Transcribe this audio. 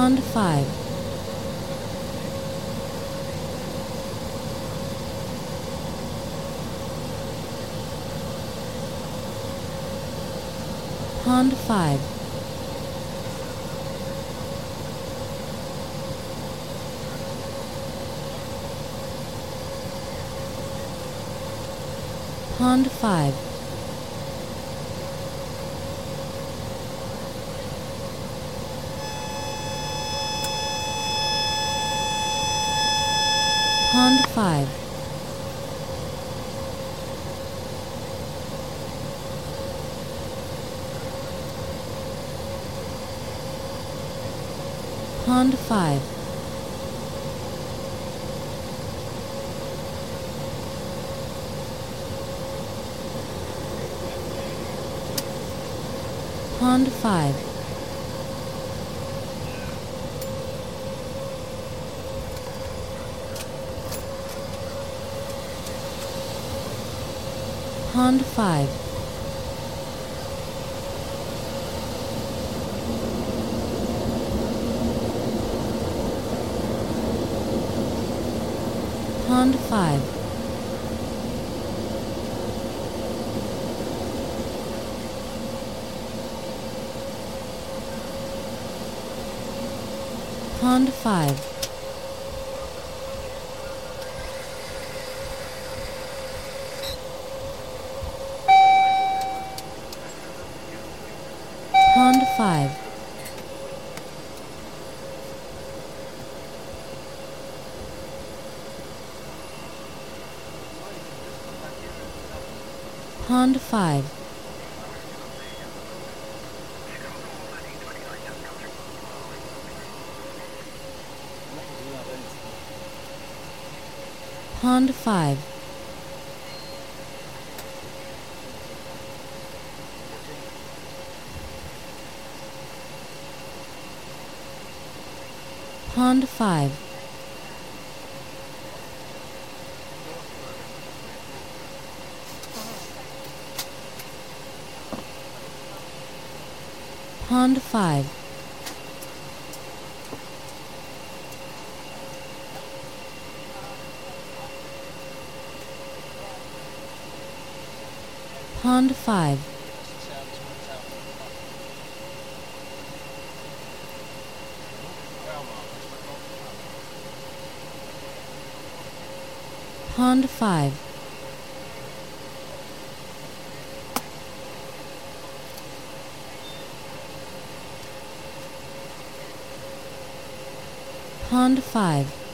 Pond 5. Pond 5. Pond 5. Pond 5. Pond 5. Pond 5. Pond 5. Pond 5. Pond 5. Pond 5. Pond 5. Pond 5. Pond 5. Pond 5. Pond 5. Pond 5. Pond 5.